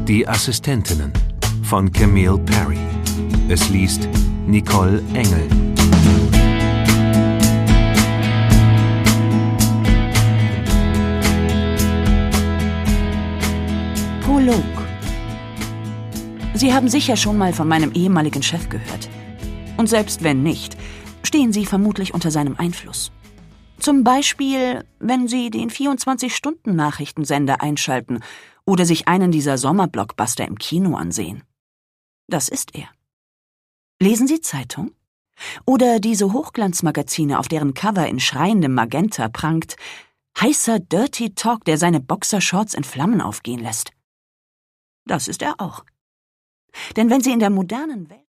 Die Assistentinnen von Camille Perry. Es liest Nicole Engel. Prolog. Sie haben sicher schon mal von meinem ehemaligen Chef gehört. Und selbst wenn nicht, stehen Sie vermutlich unter seinem Einfluss. Zum Beispiel, wenn Sie den 24-Stunden-Nachrichtensender einschalten oder sich einen dieser Sommerblockbuster im Kino ansehen. Das ist er. Lesen Sie Zeitung? Oder diese Hochglanzmagazine, auf deren Cover in schreiendem Magenta prangt: heißer Dirty Talk, der seine Boxershorts in Flammen aufgehen lässt. Das ist er auch. Denn wenn Sie in der modernen Welt